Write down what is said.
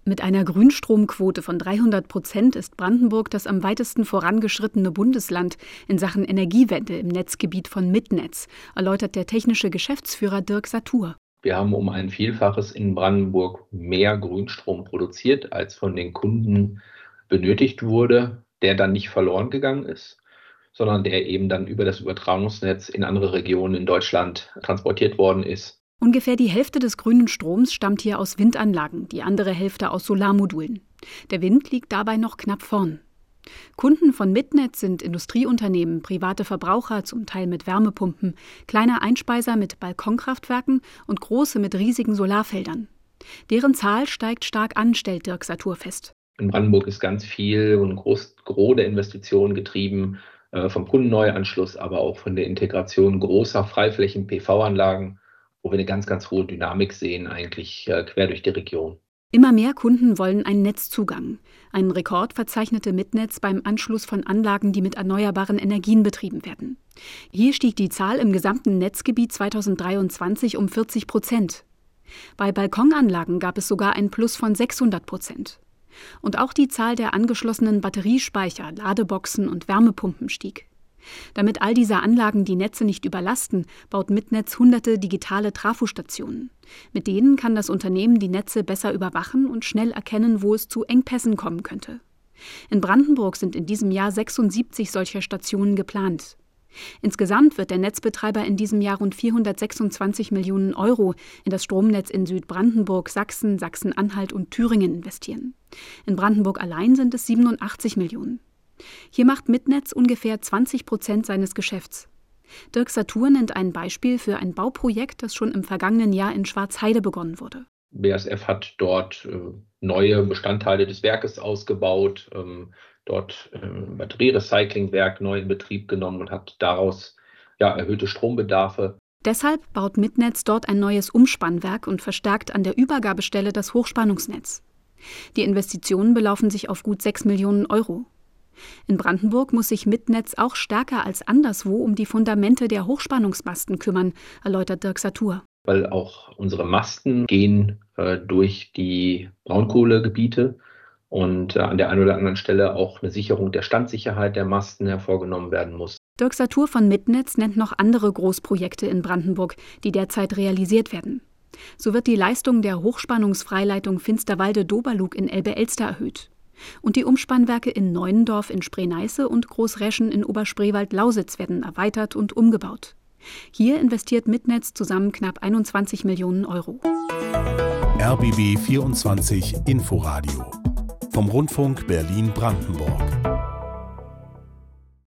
Mit einer Grünstromquote von 300% ist Brandenburg das am weitesten vorangeschrittene Bundesland in Sachen Energiewende im Netzgebiet von Mitnetz, erläutert der technische Geschäftsführer Dirk Satur. Wir haben um ein Vielfaches in Brandenburg mehr Grünstrom produziert, als von den Kunden benötigt wurde, der dann nicht verloren gegangen ist, sondern der eben dann über das Übertragungsnetz in andere Regionen in Deutschland transportiert worden ist. Ungefähr die Hälfte des grünen Stroms stammt hier aus Windanlagen, die andere Hälfte aus Solarmodulen. Der Wind liegt dabei noch knapp vorn. Kunden von Mitnetz sind Industrieunternehmen, private Verbraucher, zum Teil mit Wärmepumpen, kleine Einspeiser mit Balkonkraftwerken und große mit riesigen Solarfeldern. Deren Zahl steigt stark an, stellt Dirk Satur fest. In Brandenburg ist ganz viel und Gros der Investitionen getrieben vom Kundenneuanschluss, aber auch von der Integration großer Freiflächen-PV-Anlagen, wo wir eine ganz, ganz hohe Dynamik sehen, eigentlich quer durch die Region. Immer mehr Kunden wollen einen Netzzugang. Einen Rekord verzeichnete Mitnetz beim Anschluss von Anlagen, die mit erneuerbaren Energien betrieben werden. Hier stieg die Zahl im gesamten Netzgebiet 2023 um 40%. Bei Balkonanlagen gab es sogar ein Plus von 600%. Und auch die Zahl der angeschlossenen Batteriespeicher, Ladeboxen und Wärmepumpen stieg. Damit all diese Anlagen die Netze nicht überlasten, baut Mitnetz hunderte digitale Trafostationen. Mit denen kann das Unternehmen die Netze besser überwachen und schnell erkennen, wo es zu Engpässen kommen könnte. In Brandenburg sind in diesem Jahr 76 solcher Stationen geplant. Insgesamt wird der Netzbetreiber in diesem Jahr rund 426 Millionen Euro in das Stromnetz in Südbrandenburg, Sachsen, Sachsen-Anhalt und Thüringen investieren. In Brandenburg allein sind es 87 Millionen. Hier macht Mitnetz ungefähr 20% seines Geschäfts. Dirk Satur nennt ein Beispiel für ein Bauprojekt, das schon im vergangenen Jahr in Schwarzheide begonnen wurde. BASF hat dort neue Bestandteile des Werkes ausgebaut, dort ein Batterierecyclingwerk neu in Betrieb genommen und hat daraus erhöhte Strombedarfe. Deshalb baut Mitnetz dort ein neues Umspannwerk und verstärkt an der Übergabestelle das Hochspannungsnetz. Die Investitionen belaufen sich auf gut 6 Millionen Euro. In Brandenburg muss sich Mitnetz auch stärker als anderswo um die Fundamente der Hochspannungsmasten kümmern, erläutert Dirk Satur. Weil auch unsere Masten gehen durch die Braunkohlegebiete und an der einen oder anderen Stelle auch eine Sicherung der Standsicherheit der Masten hervorgenommen werden muss. Dirk Satur von Mitnetz nennt noch andere Großprojekte in Brandenburg, die derzeit realisiert werden. So wird die Leistung der Hochspannungsfreileitung Finsterwalde-Doberlug in Elbe-Elster erhöht. Und die Umspannwerke in Neuendorf in Spree-Neiße und Großreschen in Oberspreewald-Lausitz werden erweitert und umgebaut. Hier investiert Mitnetz zusammen knapp 21 Millionen Euro. RBB 24 Inforadio vom Rundfunk Berlin-Brandenburg.